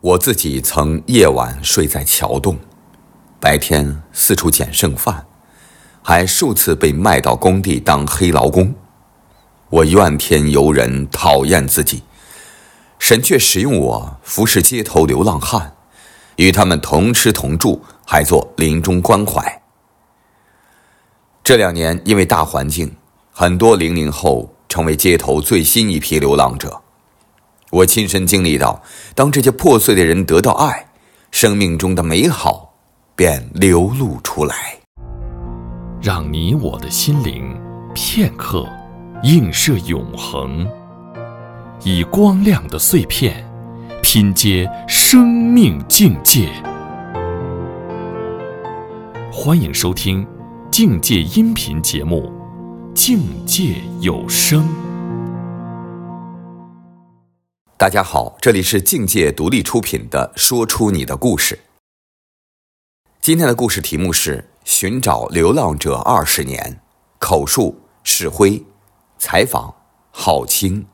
我自己曾夜晚睡在桥洞，白天四处捡剩饭，还数次被卖到工地当黑劳工。我怨天尤人，讨厌自己，神却使用我服侍街头流浪汉，与他们同吃同住，还做临终关怀。这2年因为大环境，很多00后成为街头最新一批流浪者。我亲身经历到，当这些破碎的人得到爱，生命中的美好便流露出来。 让你我的心灵片刻映射永恒，以光亮的碎片拼接生命境界。欢迎收听境界音频节目《境界有声》。 大家好，这里是境界独立出品的说出你的故事。今天的故事题目是寻找流浪者20年，口述世辉，采访浩清。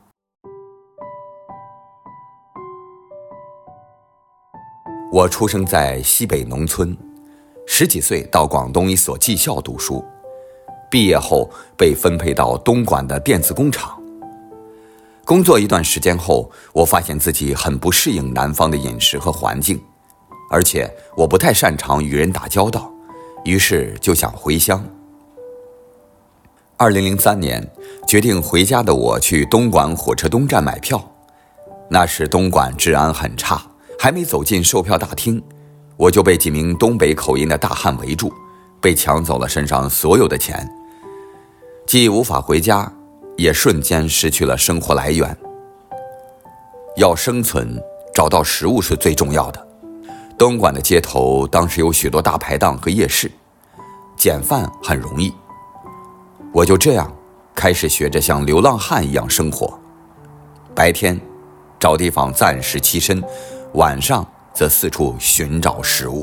我出生在西北农村，10几岁到广东一所技校读书，毕业后被分配到东莞的电子工厂。工作一段时间后，我发现自己很不适应南方的饮食和环境，而且我不太擅长与人打交道，于是就想回乡。2003年，决定回家的我去东莞火车东站买票。那时东莞治安很差，还没走进售票大厅，我就被几名东北口音的大汉围住，被抢走了身上所有的钱，既无法回家，也瞬间失去了生活来源。要生存，找到食物是最重要的。东莞的街头当时有许多大排档和夜市，捡饭很容易。我就这样开始学着像流浪汉一样生活，白天找地方暂时栖身，晚上则四处寻找食物。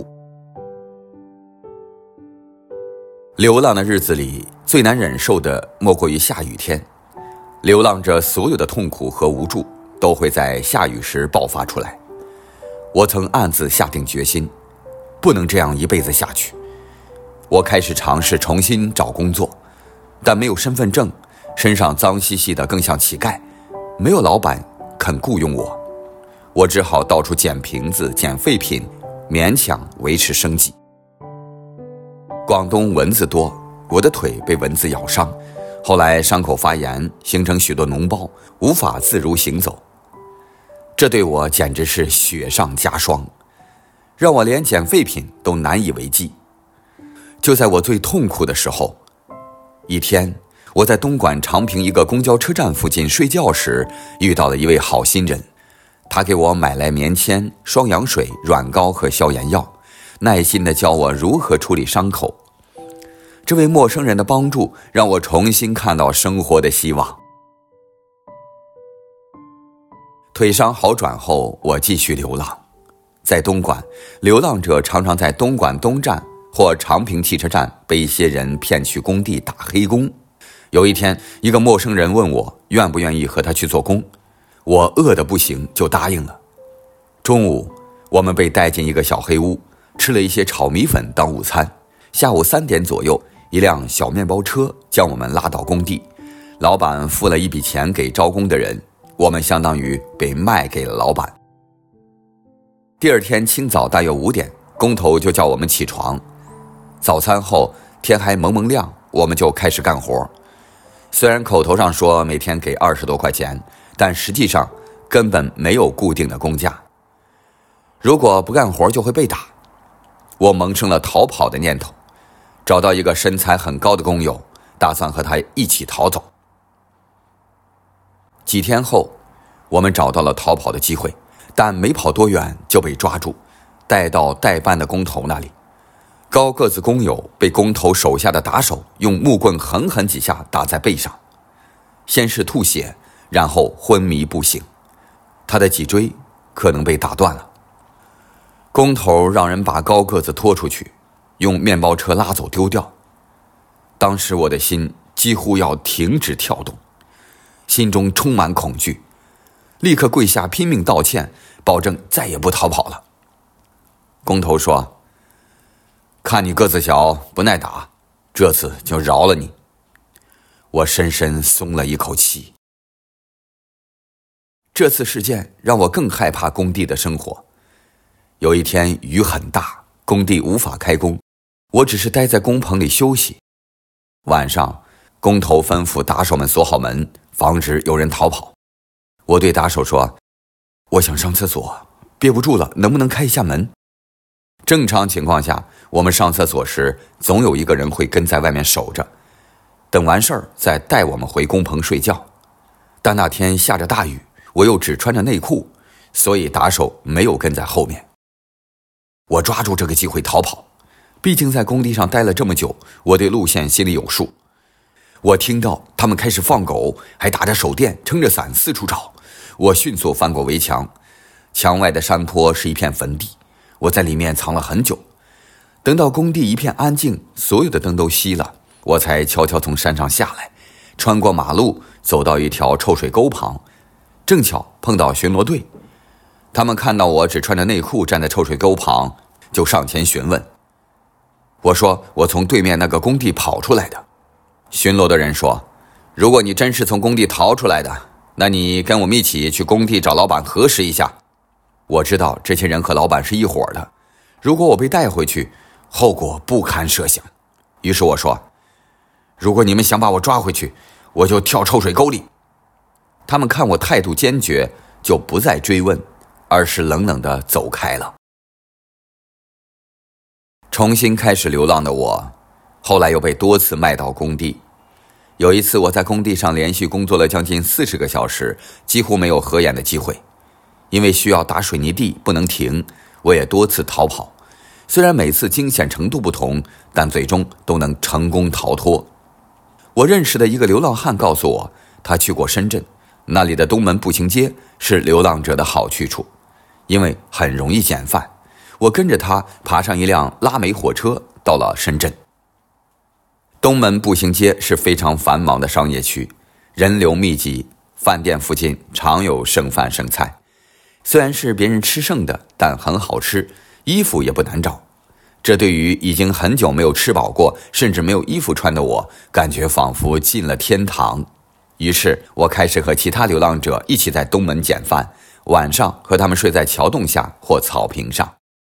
流浪的日子里，最难忍受的莫过于下雨天。流浪者所有的痛苦和无助都会在下雨时爆发出来。我曾暗自下定决心，不能这样一辈子下去。我开始尝试重新找工作，但没有身份证，身上脏兮兮的，更像乞丐，没有老板肯雇佣我。我只好到处捡瓶子、捡废品，勉强维持生计。广东蚊子多，我的腿被蚊子咬伤，后来伤口发炎，形成许多脓包，无法自如行走。这对我简直是雪上加霜，让我连捡废品都难以为继。就在我最痛苦的时候，一天我在东莞长平一个公交车站附近睡觉时，遇到了一位好心人。他给我买来棉签、双氧水、软膏和消炎药，耐心地教我如何处理伤口。这位陌生人的帮助让我重新看到生活的希望。腿伤好转后，我继续流浪。在东莞，流浪者常常在东莞东站或长平汽车站被一些人骗去工地打黑工。有一天，一个陌生人问我愿不愿意和他去做工，我饿得不行，就答应了。中午，我们被带进一个小黑屋，吃了一些炒米粉当午餐。下午3点左右，一辆小面包车将我们拉到工地，老板付了一笔钱给招工的人，我们相当于被卖给了老板。第二天清早大约5点，工头就叫我们起床。早餐后，天还蒙蒙亮，我们就开始干活。虽然口头上说每天给20多块钱，但实际上根本没有固定的工价。如果不干活就会被打。我萌生了逃跑的念头，找到一个身材很高的工友，打算和他一起逃走。几天后，我们找到了逃跑的机会，但没跑多远就被抓住，带到代办的工头那里。高个子工友被工头手下的打手用木棍狠狠几下打在背上，先是吐血，然后昏迷不醒，他的脊椎可能被打断了。工头让人把高个子拖出去，用面包车拉走丢掉。当时我的心几乎要停止跳动，心中充满恐惧。 立刻跪下拼命道歉，保证再也不逃跑了。工头说：“看你个子小，不耐打，这次就饶了你。”我深深松了一口气。这次事件让我更害怕工地的生活。有一天雨很大，工地无法开工，我只是待在工棚里休息。晚上，工头吩咐打手们锁好门，防止有人逃跑。我对打手说：“我想上厕所，憋不住了，能不能开一下门？”正常情况下，我们上厕所时，总有一个人会跟在外面守着，等完事儿再带我们回工棚睡觉。但那天下着大雨，我又只穿着内裤，所以打手没有跟在后面。我抓住这个机会逃跑，毕竟在工地上待了这么久，我对路线心里有数。我听到他们开始放狗，还打着手电，撑着伞四处找。我迅速翻过围墙，墙外的山坡是一片坟地，我在里面藏了很久。等到工地一片安静，所有的灯都熄了，我才悄悄从山上下来，穿过马路，走到一条臭水沟旁，正巧碰到巡逻队。他们看到我只穿着内裤站在臭水沟旁，就上前询问。我说我从对面那个工地跑出来的。巡逻的人说：“如果你真是从工地逃出来的，那你跟我们一起去工地找老板核实一下。”我知道这些人和老板是一伙的，如果我被带回去，后果不堪设想。于是我说：“如果你们想把我抓回去，我就跳臭水沟里。”他们看我态度坚决，就不再追问，而是冷冷地走开了。重新开始流浪的我，后来又被多次卖到工地。有一次我在工地上连续工作了将近40个小时，几乎没有合眼的机会。因为需要打水泥地不能停，我也多次逃跑。虽然每次惊险程度不同，但最终都能成功逃脱。我认识的一个流浪汉告诉我，他去过深圳，那里的东门步行街是流浪者的好去处，因为很容易捡饭。我跟着他爬上一辆拉煤火车，到了深圳。东门步行街是非常繁忙的商业区，人流密集，饭店附近常有剩饭剩菜。虽然是别人吃剩的，但很好吃，衣服也不难找。这对于已经很久没有吃饱过，甚至没有衣服穿的我，感觉仿佛进了天堂。于是我开始和其他流浪者一起在东门捡饭，晚上和他们睡在桥洞下或草坪上。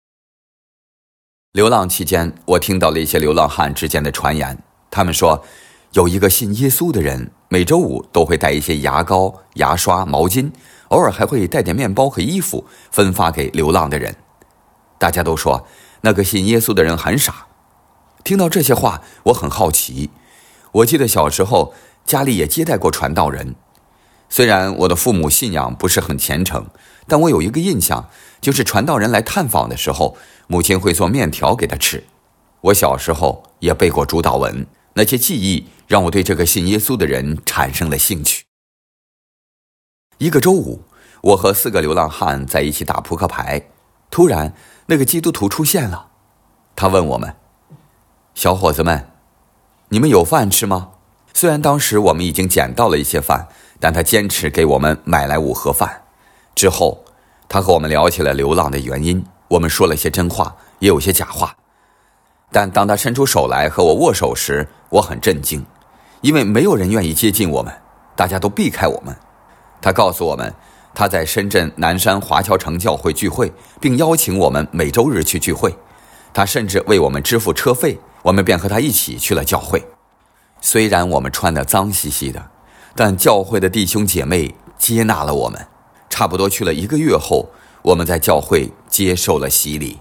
流浪期间，我听到了一些流浪汉之间的传言，他们说有一个信耶稣的人，每周五都会带一些牙膏、牙刷、毛巾，偶尔还会带点面包和衣服分发给流浪的人。大家都说那个信耶稣的人很傻。听到这些话，我很好奇。我记得小时候家里也接待过传道人，虽然我的父母信仰不是很虔诚，但我有一个印象，就是传道人来探访的时候，母亲会做面条给他吃。我小时候也背过主祷文，那些记忆让我对这个信耶稣的人产生了兴趣。一个周五，我和4个流浪汉在一起打扑克牌，突然那个基督徒出现了。他问我们：“小伙子们，你们有饭吃吗？”虽然当时我们已经捡到了一些饭，但他坚持给我们买来5盒饭。之后他和我们聊起了流浪的原因，我们说了些真话，也有些假话。但当他伸出手来和我握手时，我很震惊，因为没有人愿意接近我们，大家都避开我们。他告诉我们，他在深圳南山华侨城教会聚会，并邀请我们每周日去聚会。他甚至为我们支付车费，我们便和他一起去了教会。虽然我们穿得脏兮兮的，但教会的弟兄姐妹接纳了我们。差不多去了1个月后，我们在教会接受了洗礼。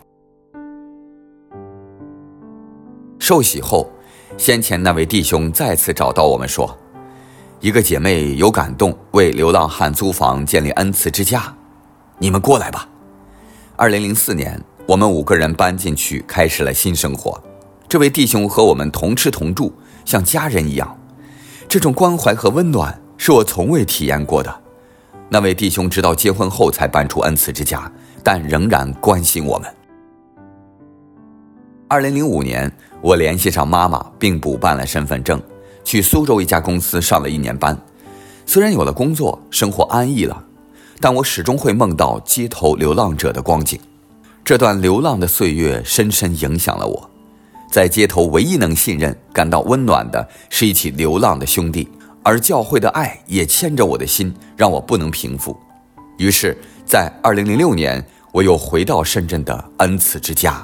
受洗后，先前那位弟兄再次找到我们说，一个姐妹有感动，为流浪汉租房建立恩慈之家，你们过来吧。2004年，我们5个人搬进去，开始了新生活。这位弟兄和我们同吃同住，像家人一样。这种关怀和温暖是我从未体验过的。那位弟兄直到结婚后才搬出恩慈之家，但仍然关心我们。2005年，我联系上妈妈，并补办了身份证，去苏州一家公司上了1年班。虽然有了工作，生活安逸了， 但我始终会梦到街头流浪者的光景。这段流浪的岁月深深影响了我。在街头唯一能信任、感到温暖的是一起流浪的兄弟，而教会的爱也牵着我的心，让我不能平复。于是在2006年，我又回到深圳的恩慈之家。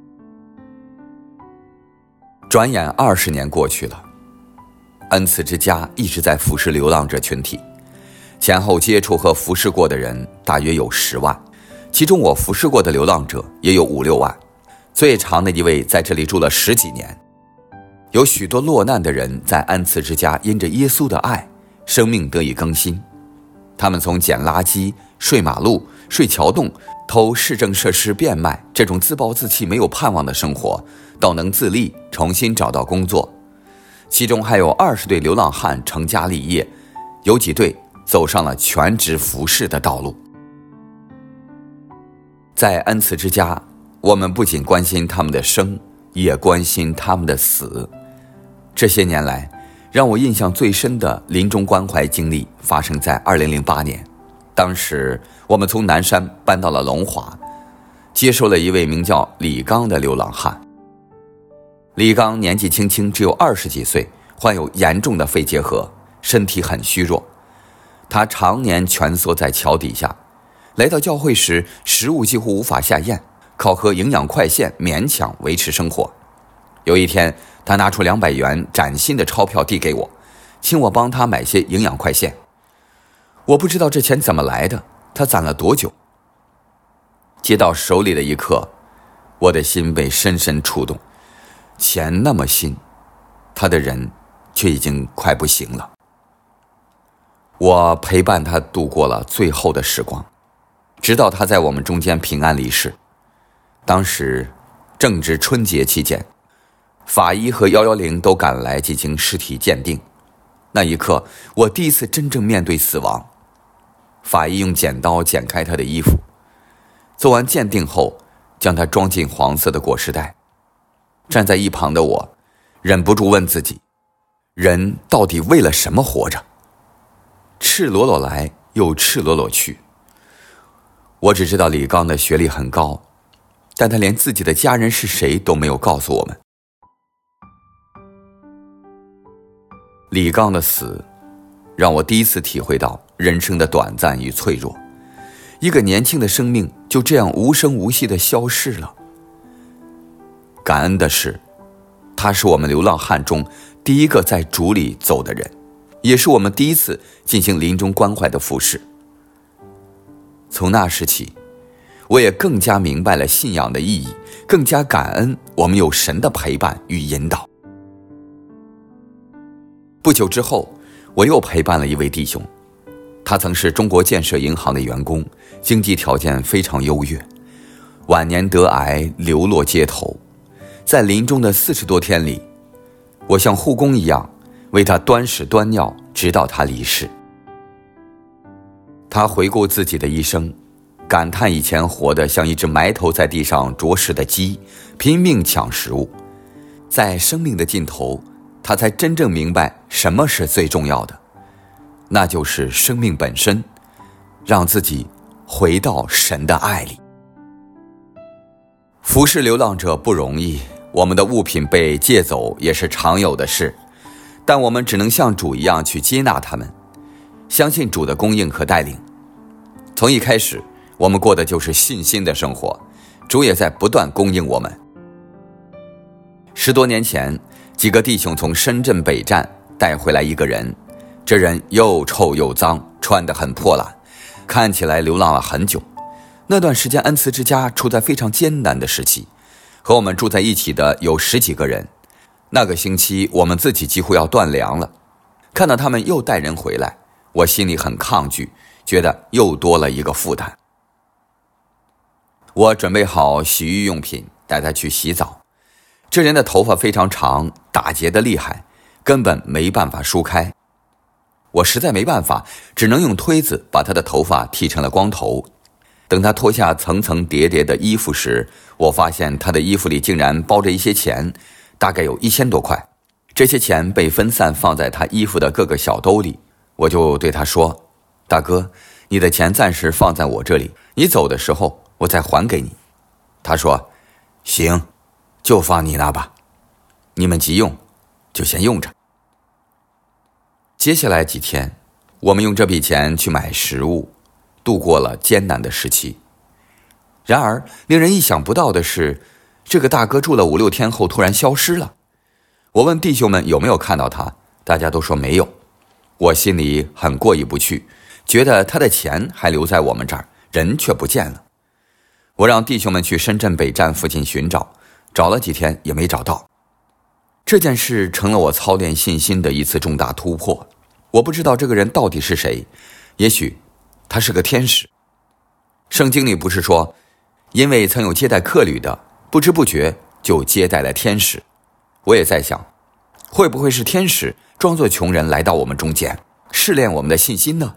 转眼20年过去了，恩慈之家一直在服侍流浪者群体，前后接触和服侍过的人大约有10万，其中我服侍过的流浪者也有5、6万。最长的一位在这里住了10几年。有许多落难的人在恩慈之家因着耶稣的爱，生命得以更新。他们从捡垃圾、睡马路、睡桥洞、偷市政设施变卖这种自暴自弃没有盼望的生活，到能自立，重新找到工作。其中还有20对流浪汉成家立业，有几对走上了全职服侍的道路。在恩慈之家，我们不仅关心他们的生，也关心他们的死。这些年来，让我印象最深的临终关怀经历发生在2008年。当时我们从南山搬到了龙华，接受了一位名叫李刚的流浪汉。李刚年纪轻轻，只有20几岁，患有严重的肺结核，身体很虚弱。他常年蜷缩在桥底下，来到教会时，食物几乎无法下咽，靠喝营养快线勉强维持生活。有一天，他拿出200元崭新的钞票递给我，请我帮他买些营养快线。我不知道这钱怎么来的，他攒了多久。接到手里的一刻，我的心被深深触动。钱那么新，他的人却已经快不行了。我陪伴他度过了最后的时光，直到他在我们中间平安离世。当时正值春节期间，法医和110都赶来进行尸体鉴定。那一刻，我第一次真正面对死亡。法医用剪刀剪开他的衣服，做完鉴定后，将他装进黄色的裹尸袋。站在一旁的我，忍不住问自己，人到底为了什么活着？赤裸裸来，又赤裸裸去。我只知道李刚的学历很高，但他连自己的家人是谁都没有告诉我们。李刚的死，让我第一次体会到人生的短暂与脆弱。一个年轻的生命就这样无声无息地消逝了。感恩的是，他是我们流浪汉中第一个在主里走的人，也是我们第一次进行临终关怀的服侍。从那时起，我也更加明白了信仰的意义，更加感恩我们有神的陪伴与引导。不久之后，我又陪伴了一位弟兄，他曾是中国建设银行的员工，经济条件非常优越，晚年得癌流落街头。在临终的40多天里，我像护工一样为他端屎端尿，直到他离世。他回顾自己的一生，感叹以前活得像一只埋头在地上啄食的鸡，拼命抢食物。在生命的尽头，他才真正明白什么是最重要的，那就是生命本身，让自己回到神的爱里。服侍流浪者不容易，我们的物品被借走也是常有的事，但我们只能像主一样去接纳他们，相信主的供应和带领。从一开始，我们过的就是信心的生活，主也在不断供应我们。10多年前，几个弟兄从深圳北站带回来一个人，这人又臭又脏，穿得很破烂，看起来流浪了很久。那段时间，恩慈之家处在非常艰难的时期，和我们住在一起的有10几个人。那个星期，我们自己几乎要断粮了。看到他们又带人回来，我心里很抗拒，觉得又多了一个负担。我准备好洗浴用品，带他去洗澡。这人的头发非常长，打结的厉害，根本没办法梳开。我实在没办法，只能用推子把他的头发剃成了光头。等他脱下层层叠叠的衣服时，我发现他的衣服里竟然包着一些钱，大概有1000多块。这些钱被分散放在他衣服的各个小兜里。我就对他说，大哥， 你的钱暂时放在我这里，你走的时候我再还给你。他说，行，就放你那吧，你们急用就先用着。接下来几天，我们用这笔钱去买食物，度过了艰难的时期。然而令人意想不到的是，这个大哥住了5-6天后突然消失了。我问弟兄们有没有看到他，大家都说没有。我心里很过意不去，觉得他的钱还留在我们这儿，人却不见了。我让弟兄们去深圳北站附近寻找，找了几天也没找到。这件事成了我操练信心的一次重大突破。我不知道这个人到底是谁，也许他是个天使。圣经里不是说，因为曾有接待客旅的，不知不觉就接待了天使。我也在想，会不会是天使装作穷人来到我们中间，试炼我们的信心呢？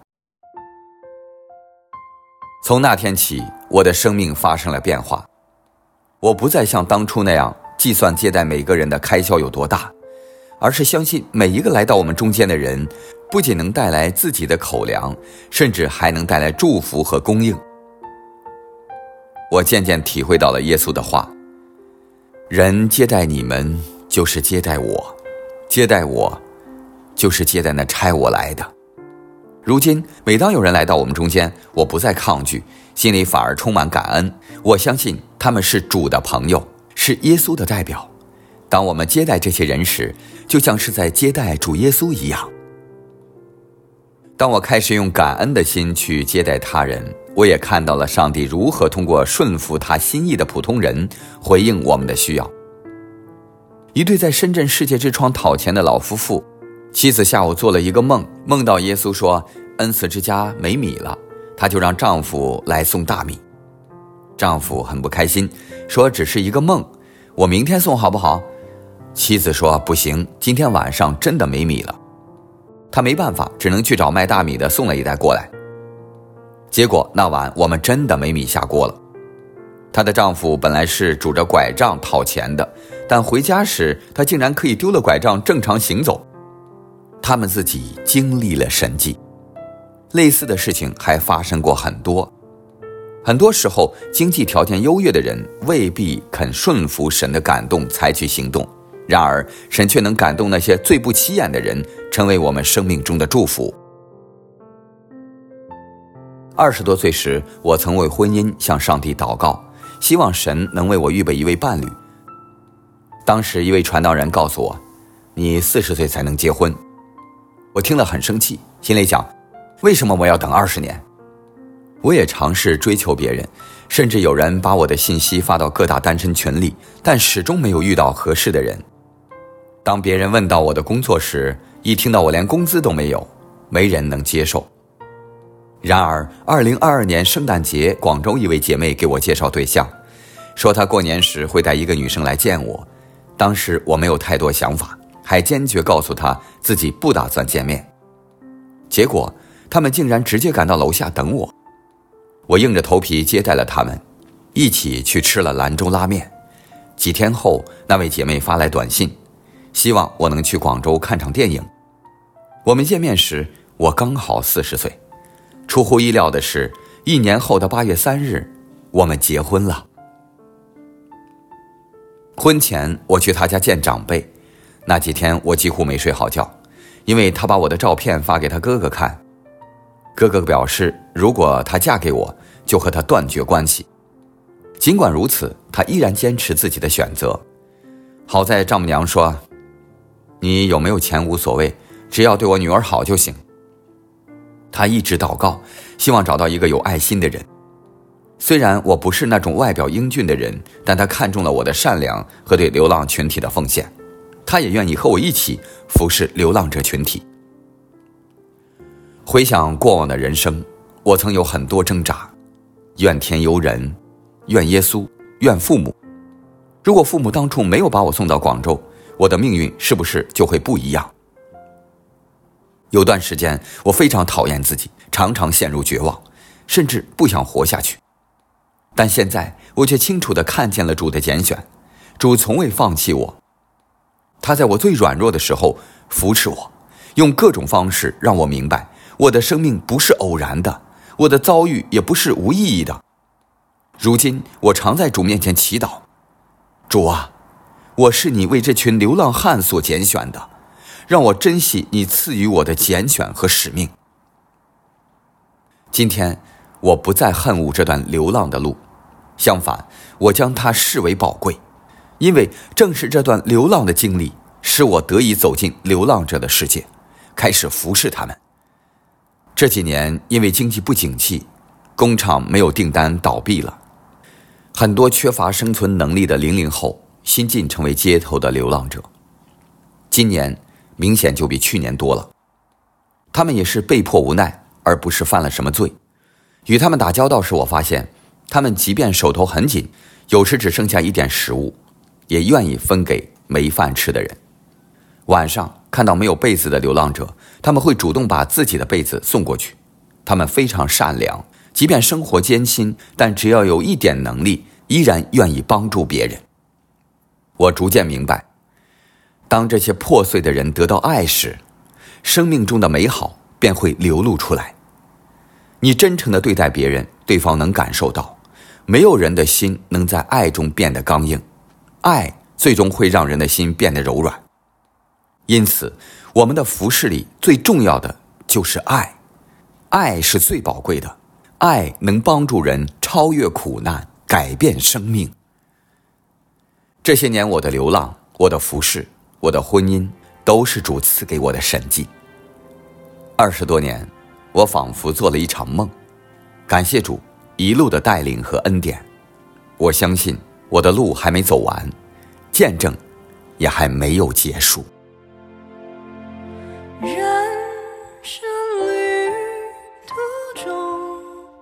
从那天起，我的生命发生了变化。我不再像当初那样计算接待每个人的开销有多大，而是相信每一个来到我们中间的人，不仅能带来自己的口粮，甚至还能带来祝福和供应。我渐渐体会到了耶稣的话，人接待你们就是接待我，接待我就是接待那差我来的。如今每当有人来到我们中间，我不再抗拒，心里反而充满感恩。我相信他们是主的朋友，是耶稣的代表。当我们接待这些人时，就像是在接待主耶稣一样。当我开始用感恩的心去接待他人，我也看到了上帝如何通过顺服他心意的普通人回应我们的需要。一对在深圳世界之窗讨钱的老夫妇，妻子下午做了一个梦，梦到耶稣说恩赐之家没米了，她就让丈夫来送大米。丈夫很不开心，说只是一个梦，我明天送好不好？妻子说不行，今天晚上真的没米了。她没办法，只能去找卖大米的送了一袋过来。结果那晚我们真的没米下锅了。她的丈夫本来是拄着拐杖讨钱的，但回家时他竟然可以丢了拐杖正常行走。他们自己经历了神迹。类似的事情还发生过很多。很多时候经济条件优越的人未必肯顺服神的感动采取行动，然而神却能感动那些最不起眼的人，成为我们生命中的祝福。20多岁时，我曾为婚姻向上帝祷告，希望神能为我预备一位伴侣。当时一位传道人告诉我，你40岁才能结婚。我听了很生气，心里想，为什么我要等20年？我也尝试追求别人，甚至有人把我的信息发到各大单身群里，但始终没有遇到合适的人。当别人问到我的工作时，一听到我连工资都没有，没人能接受。然而2022年圣诞节，广州一位姐妹给我介绍对象，说她过年时会带一个女生来见我。当时我没有太多想法，还坚决告诉她自己不打算见面。结果他们竟然直接赶到楼下等我。我硬着头皮接待了他们，一起去吃了兰州拉面。几天后，那位姐妹发来短信，希望我能去广州看场电影。我们见面时，我刚好40岁。出乎意料的是，1年后的8月3日，我们结婚了。婚前我去他家见长辈，那几天我几乎没睡好觉，因为他把我的照片发给他哥哥看。哥哥表示，如果她嫁给我，就和他断绝关系。尽管如此，他依然坚持自己的选择。好在丈母娘说，你有没有钱无所谓，只要对我女儿好就行。他一直祷告，希望找到一个有爱心的人。虽然我不是那种外表英俊的人，但他看中了我的善良和对流浪群体的奉献。他也愿意和我一起服侍流浪者群体。回想过往的人生，我曾有很多挣扎，怨天尤人，怨耶稣，怨父母。如果父母当初没有把我送到广州，我的命运是不是就会不一样？有段时间我非常讨厌自己，常常陷入绝望，甚至不想活下去。但现在我却清楚地看见了主的拣选，主从未放弃我。他在我最软弱的时候扶持我，用各种方式让我明白，我的生命不是偶然的， 我的遭遇也不是无意义的。如今我常在主面前祈祷，主啊，我是你为这群流浪汉所拣选的，让我珍惜你赐予我的拣选和使命。今天我不再恨恶这段流浪的路，相反，我将它视为宝贵，因为正是这段流浪的经历，使我得以走进流浪者的世界，开始服侍他们。这几年因为经济不景气，工厂没有订单倒闭了，很多缺乏生存能力的00后新晋成为街头的流浪者。今年明显就比去年多了，他们也是被迫无奈，而不是犯了什么罪。与他们打交道时，我发现他们即便手头很紧，有时只剩下一点食物，也愿意分给没饭吃的人。晚上看到没有被子的流浪者，他们会主动把自己的被子送过去。他们非常善良，即便生活艰辛，但只要有一点能力，依然愿意帮助别人。我逐渐明白，当这些破碎的人得到爱时，生命中的美好便会流露出来。你真诚地对待别人，对方能感受到。没有人的心能在爱中变得刚硬，爱最终会让人的心变得柔软。因此，我们的服事里最重要的就是爱。爱是最宝贵的，爱能帮助人超越苦难，改变生命。这些年我的流浪，我的服事，我的婚姻，都是主赐给我的神迹。20多年，我仿佛做了一场梦，感谢主一路的带领和恩典。我相信我的路还没走完，见证也还没有结束。 人生旅途中，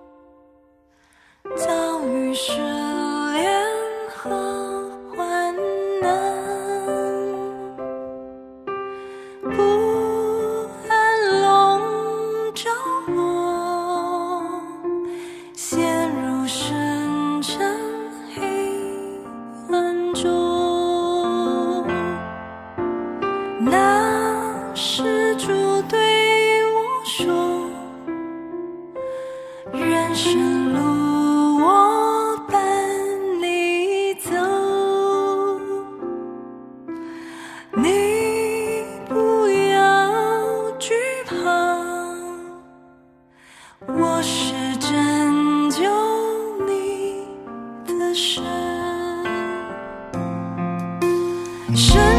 遭遇失恋和患难，不安笼罩我，陷入深沉黑暗中。那是主对我说，人生路我伴你走，你不要惧怕，我是拯救你的神。